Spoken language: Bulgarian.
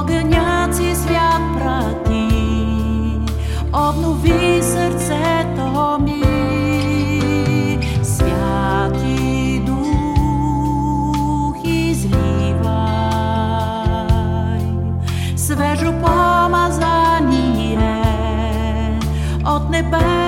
огънят си свят прати, обнови сърцето ми. Святи Дух, изливай свежо помазание от небе.